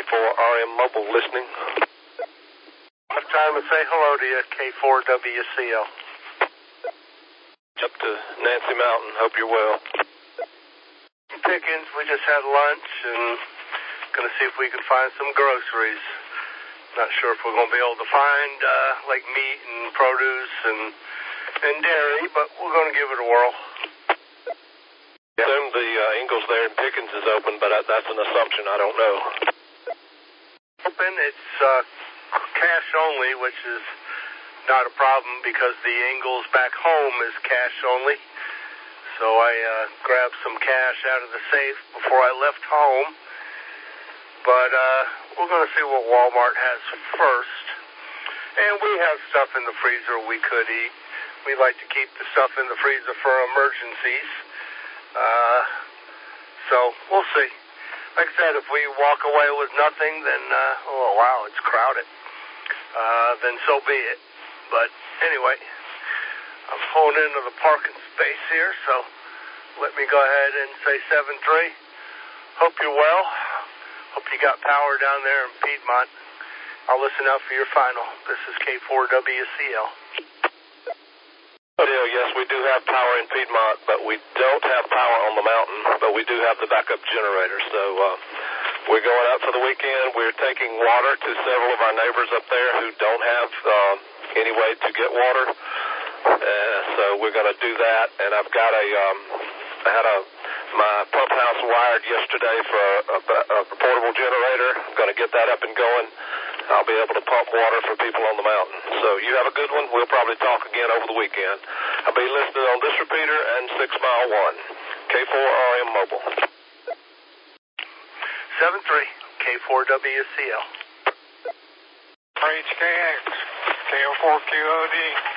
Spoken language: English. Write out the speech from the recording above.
K4RM Mobile listening. I'm trying to say hello to you, K4WCL. Up to Nancy Mountain. Hope you're well. Pickens, we just had lunch and going to see if we can find some groceries. Not sure if we're going to be able to find like meat and produce and dairy, but we're going to give it a whirl. I assume the Ingalls there in Pickens is open, but that's an assumption. I don't know. Open. It's cash only, which is not a problem because the Ingalls back home is cash only. So I grabbed some cash out of the safe before I left home. But we're going to see what Walmart has first. And we have stuff in the freezer we could eat. We like to keep the stuff in the freezer for emergencies. So we'll see. Like I said, if we walk away with nothing, then, oh wow, it's crowded. Then so be it. But anyway, I'm pulling into the parking space here, so let me go ahead and say 7-3. Hope you're well. Hope you got power down there in Piedmont. I'll listen out for your final. This is K4WCL. Yes, we do have power in Piedmont, but we don't have power on the mountain, but we do have the backup generator. So we're going out for the weekend. We're taking water to several of our neighbors up there who don't have any way to get water. So we're going to do that. And I've got I had my pump house wired yesterday for a portable generator. I'm going to get that up and going. I'll be able to pump water for people on the mountain. So you have a good one. We'll probably talk again over the weekend. I'll be listening on this repeater and 6 Mile 1. K4RM Mobile. 7-3, K4WCL. HKX, KO4QOD.